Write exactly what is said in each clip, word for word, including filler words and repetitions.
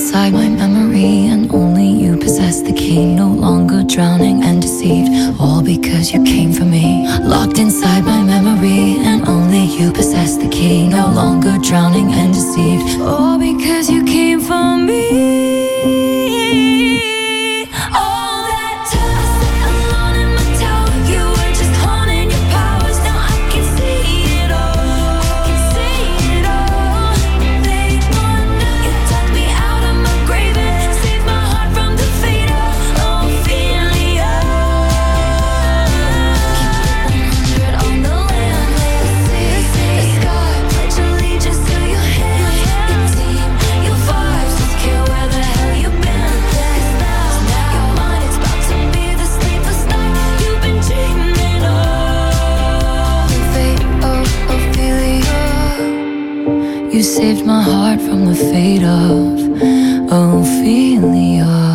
inside my memory, and only you possess the key. No longer drowning and deceived, all because you came for me. Locked inside my memory, and only you possess the key. No longer drowning and deceived, all because you came for me. You saved my heart from the fate of Ophelia.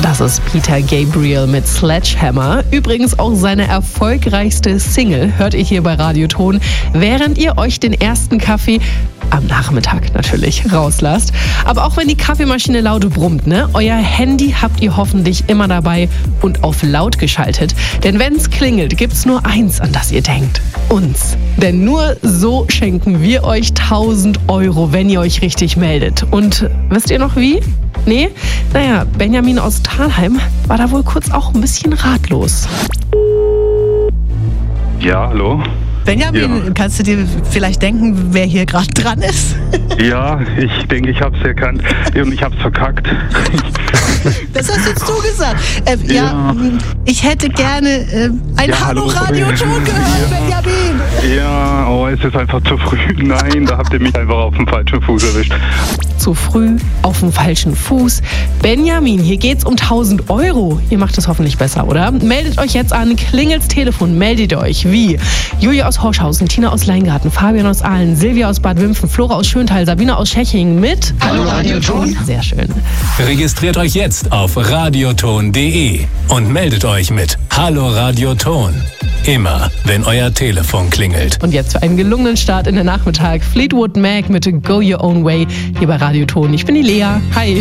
Das ist Peter Gabriel mit Sledgehammer. Übrigens auch seine erfolgreichste Single hört ihr hier bei Radioton, während ihr euch den ersten Kaffee am Nachmittag natürlich rauslasst. Aber auch wenn die Kaffeemaschine laut brummt, ne? Euer Handy habt ihr hoffentlich immer dabei und auf laut geschaltet. Denn wenn es klingelt, gibt's nur eins, an das ihr denkt. Uns. Denn nur so schenken wir euch tausend Euro, wenn ihr euch richtig meldet. Und wisst ihr noch wie? Nee? Naja, Benjamin aus Thalheim war da wohl kurz auch ein bisschen ratlos. Ja, hallo? Benjamin, ja. Kannst du dir vielleicht denken, wer hier gerade dran ist? Ja, ich denke, ich habe es erkannt und ich habe es verkackt. Das hast jetzt du gesagt. Äh, ja. ja, ich hätte gerne äh, ein ja, Hallo Radio-Ton gehört, ja. Benjamin. Ja, oh, es ist einfach zu früh. Nein, da habt ihr mich einfach auf dem falschen Fuß erwischt. Zu früh, auf dem falschen Fuß. Benjamin, hier geht's um tausend Euro. Ihr macht es hoffentlich besser, oder? Meldet euch jetzt an, klingelt's Telefon, meldet euch. Wie? Julia aus Horschhausen, Tina aus Leingarten, Fabian aus Aalen, Silvia aus Bad Wimpfen, Flora aus Schöntal, Sabine aus Scheching mit Hallo Radioton. Sehr schön. Registriert euch jetzt auf radioton punkt de und meldet euch mit Hallo Radioton. Immer, wenn euer Telefon klingelt. Und jetzt für einen gelungenen Start in den Nachmittag Fleetwood Mac mit Go Your Own Way hier bei Radioton. Ich bin die Lea. Hi.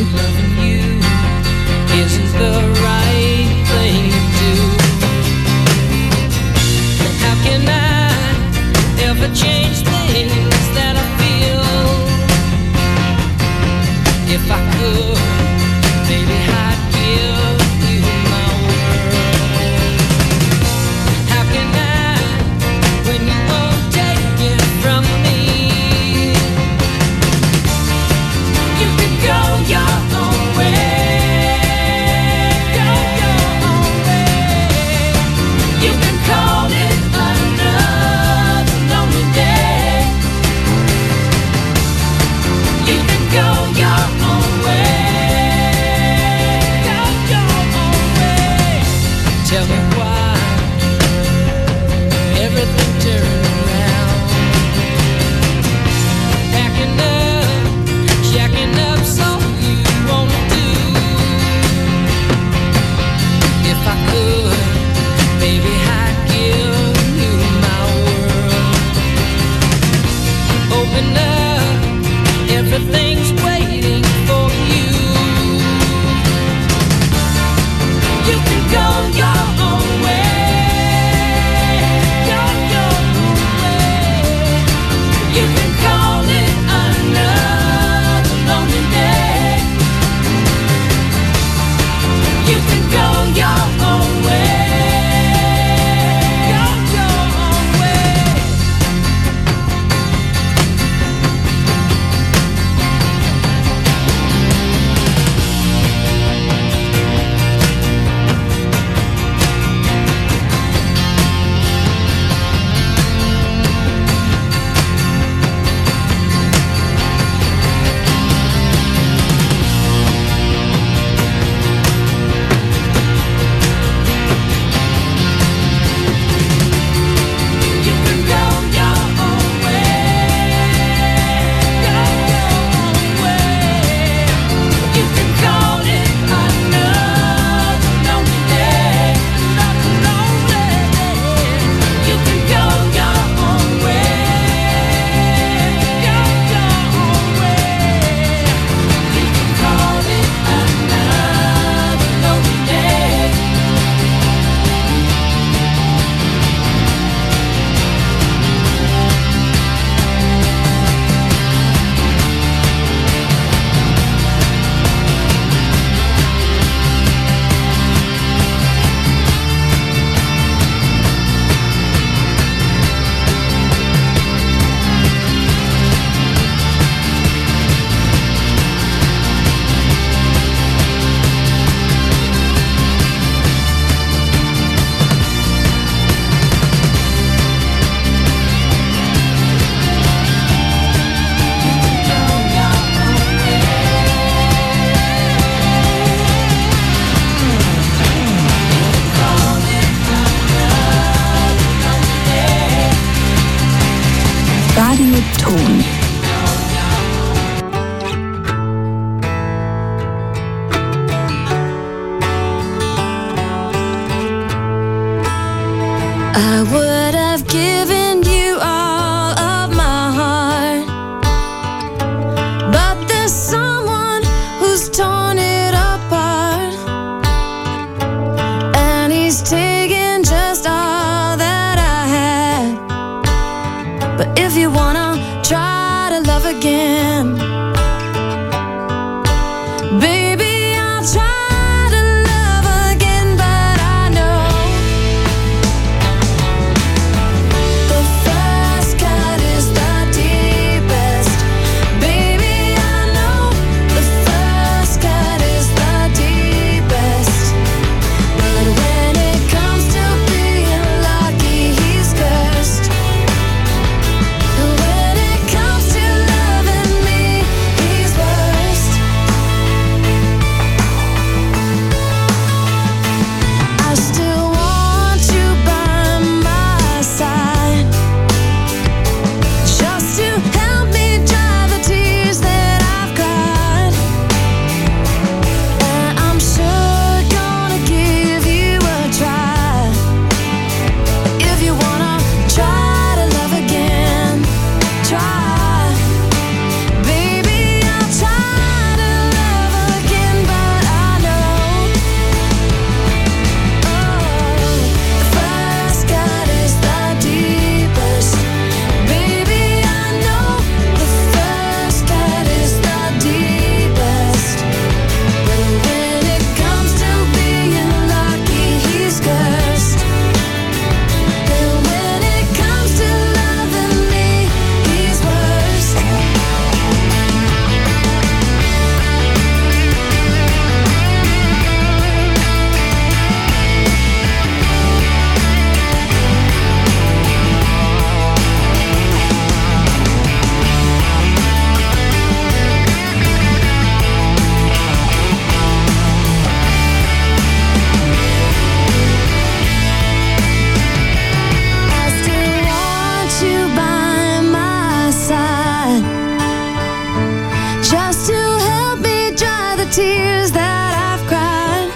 I would have given you all of my heart, but there's someone who's torn it apart, and he's taken just all that I had. But if you wanna try to love again, baby, I'll try. Tears that I've cried,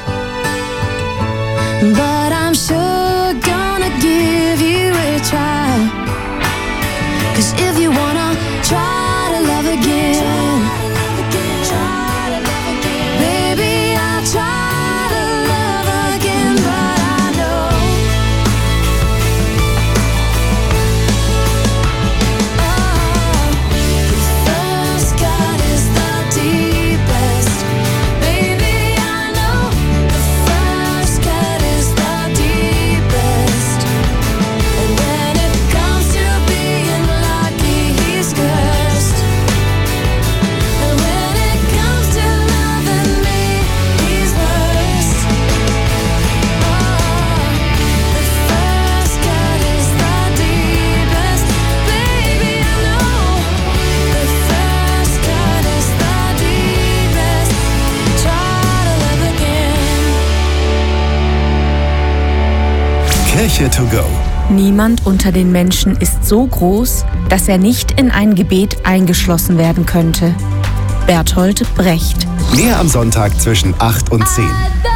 but I'm sure gonna give you a try. 'Cause if you wanna try to love again, baby, I'll try to love again, but I know, oh, the first cut is the deepest. Kirche to go. Niemand unter den Menschen ist so groß, dass er nicht in ein Gebet eingeschlossen werden könnte. Bertolt Brecht. Mehr am Sonntag zwischen acht und zehn.